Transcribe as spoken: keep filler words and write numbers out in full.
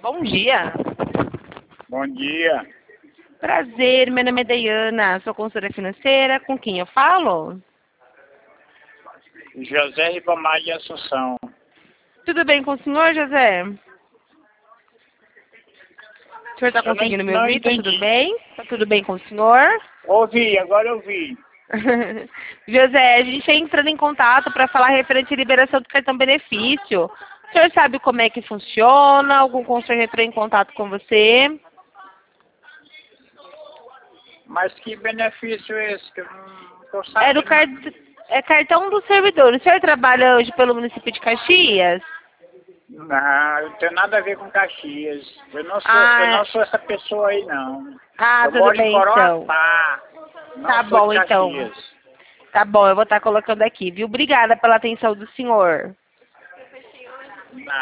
Bom dia. Bom dia. Prazer, meu nome é Dayana, sou consultora financeira. Com quem eu falo? José Ribamar de Assunção. Tudo bem com o senhor, José? O senhor está Eu não- conseguindo me não ouvir? Tá entendi. tudo bem? Tá tudo bem com o senhor? Ouvi, agora eu vi. José, a gente é entrando em contato para falar referente à liberação do cartão benefício. O senhor sabe como é que funciona? Algum consultor entrou em contato com você? Mas que benefício é esse? Que eu não tô É, do sabendo. car... é cartão do servidor. O senhor trabalha hoje pelo município de Caxias? Não, eu não tenho nada a ver com Caxias. Eu não sou, Ah, eu não sou essa pessoa aí, não. ah, Eu tudo moro em bem então. Coroatá. Não Tá sou bom de então. Caxias. Tá bom, eu vou estar colocando aqui, viu? Obrigada pela atenção do senhor. Não.